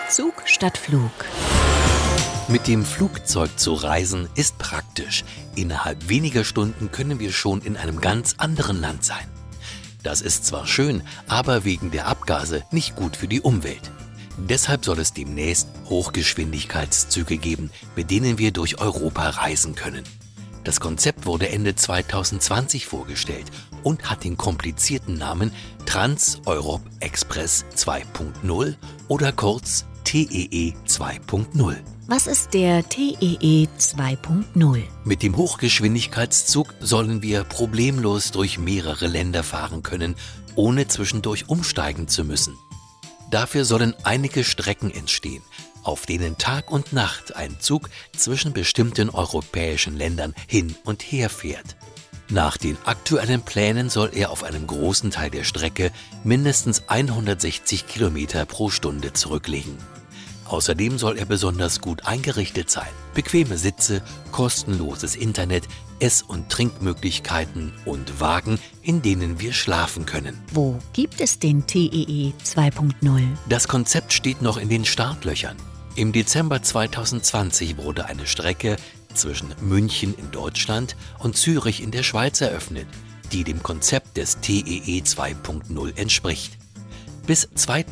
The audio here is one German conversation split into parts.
Zug statt Flug. Mit dem Flugzeug zu reisen ist praktisch. Innerhalb weniger Stunden können wir schon in einem ganz anderen Land sein. Das ist zwar schön, aber wegen der Abgase nicht gut für die Umwelt. Deshalb soll es demnächst Hochgeschwindigkeitszüge geben, mit denen wir durch Europa reisen können. Das Konzept wurde Ende 2020 vorgestellt und hat den komplizierten Namen Trans-Europe Express 2.0 oder kurz TEE 2.0. Was ist der TEE 2.0? Mit dem Hochgeschwindigkeitszug sollen wir problemlos durch mehrere Länder fahren können, ohne zwischendurch umsteigen zu müssen. Dafür sollen einige Strecken entstehen, auf denen Tag und Nacht ein Zug zwischen bestimmten europäischen Ländern hin und her fährt. Nach den aktuellen Plänen soll er auf einem großen Teil der Strecke mindestens 160 Kilometer pro Stunde zurücklegen. Außerdem soll er besonders gut eingerichtet sein. Bequeme Sitze, kostenloses Internet, Ess- und Trinkmöglichkeiten und Wagen, in denen wir schlafen können. Wo gibt es den TEE 2.0? Das Konzept steht noch in den Startlöchern. Im Dezember 2020 wurde eine Strecke zwischen München in Deutschland und Zürich in der Schweiz eröffnet, die dem Konzept des TEE 2.0 entspricht. Bis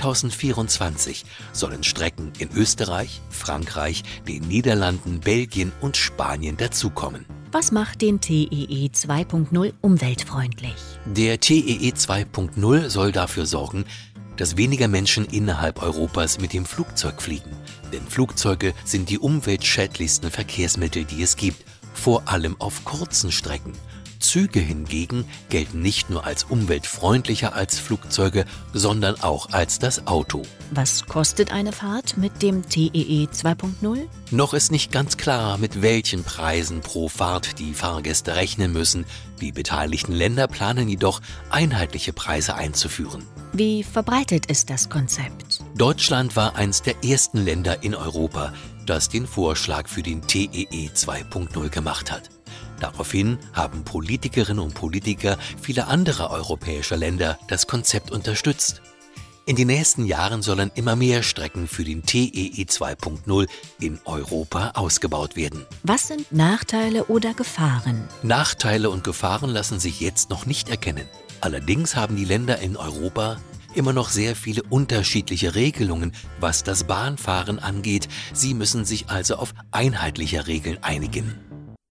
2024 sollen Strecken in Österreich, Frankreich, den Niederlanden, Belgien und Spanien dazukommen. Was macht den TEE 2.0 umweltfreundlich? Der TEE 2.0 soll dafür sorgen, dass weniger Menschen innerhalb Europas mit dem Flugzeug fliegen. Denn Flugzeuge sind die umweltschädlichsten Verkehrsmittel, die es gibt, vor allem auf kurzen Strecken. Züge hingegen gelten nicht nur als umweltfreundlicher als Flugzeuge, sondern auch als das Auto. Was kostet eine Fahrt mit dem TEE 2.0? Noch ist nicht ganz klar, mit welchen Preisen pro Fahrt die Fahrgäste rechnen müssen. Die beteiligten Länder planen jedoch, einheitliche Preise einzuführen. Wie verbreitet ist das Konzept? Deutschland war eines der ersten Länder in Europa, das den Vorschlag für den TEE 2.0 gemacht hat. Daraufhin haben Politikerinnen und Politiker vieler anderer europäischer Länder das Konzept unterstützt. In den nächsten Jahren sollen immer mehr Strecken für den TEE 2.0 in Europa ausgebaut werden. Was sind Nachteile oder Gefahren? Nachteile und Gefahren lassen sich jetzt noch nicht erkennen. Allerdings haben die Länder in Europa immer noch sehr viele unterschiedliche Regelungen, was das Bahnfahren angeht. Sie müssen sich also auf einheitliche Regeln einigen.